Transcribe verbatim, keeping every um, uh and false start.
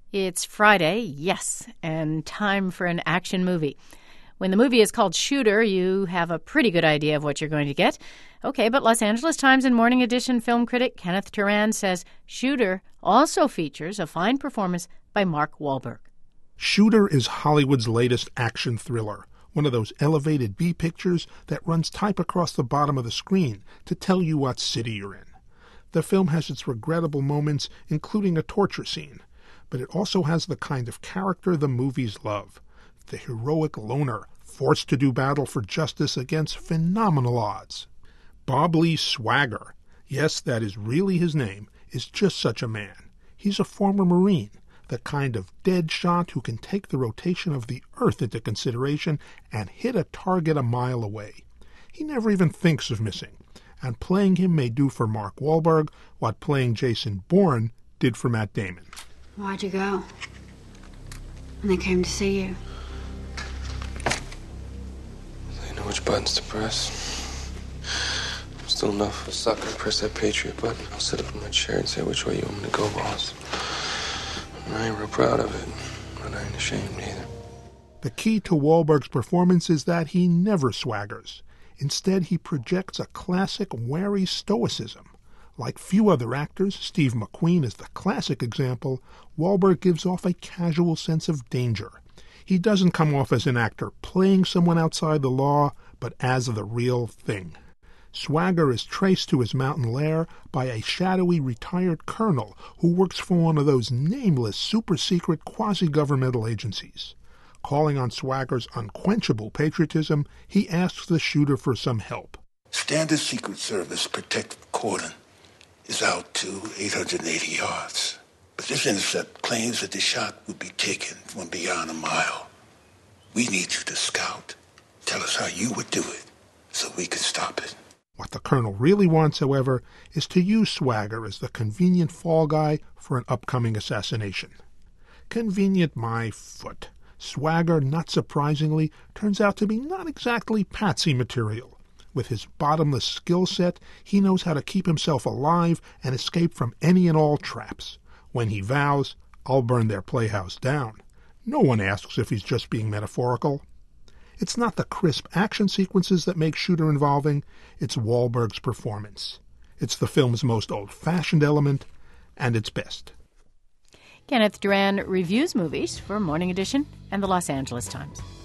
It's Friday, yes, and time for an action movie. When the movie is called Shooter, you have a pretty good idea of what you're going to get. Okay, but Los Angeles Times and Morning Edition film critic Kenneth Turan says Shooter also features a fine performance by Mark Wahlberg. Shooter is Hollywood's latest action thriller, one of those elevated B pictures that runs type across the bottom of the screen to tell you what city you're in. The film has its regrettable moments, including a torture scene, but it also has the kind of character the movies love. The heroic loner forced to do battle for justice against phenomenal odds. Bob Lee Swagger, yes, that is really his name, is just such a man. He's a former Marine, the kind of dead shot who can take the rotation of the Earth into consideration and hit a target a mile away. He never even thinks of missing, and playing him may do for Mark Wahlberg what playing Jason Bourne did for Matt Damon. Why'd you go? When they came to see you. They know which buttons to press. I'm still enough of a sucker to press that Patriot button. I'll sit up in my chair and say which way you want me to go, boss. And I ain't real proud of it, but I ain't ashamed either. The key to Wahlberg's performance is that he never swaggers. Instead, he projects a classic wary stoicism. Like few other actors, Steve McQueen is the classic example, Wahlberg gives off a casual sense of danger. He doesn't come off as an actor playing someone outside the law, but as the real thing. Swagger is traced to his mountain lair by a shadowy retired colonel who works for one of those nameless super-secret quasi-governmental agencies. Calling on Swagger's unquenchable patriotism, he asks the shooter for some help. Standard Secret Service protective cordon is out to eight hundred eighty yards. But this intercept claims that the shot would be taken from beyond a mile. We need you to scout. Tell us how you would do it so we can stop it. What the colonel really wants, however, is to use Swagger as the convenient fall guy for an upcoming assassination. Convenient my foot. Swagger, not surprisingly, turns out to be not exactly patsy material. With his bottomless skill set, he knows how to keep himself alive and escape from any and all traps. When he vows, I'll burn their playhouse down, no one asks if he's just being metaphorical. It's not the crisp action sequences that make Shooter involving, it's Wahlberg's performance. It's the film's most old-fashioned element, and its best. Kenneth Turan reviews movies for Morning Edition and the Los Angeles Times.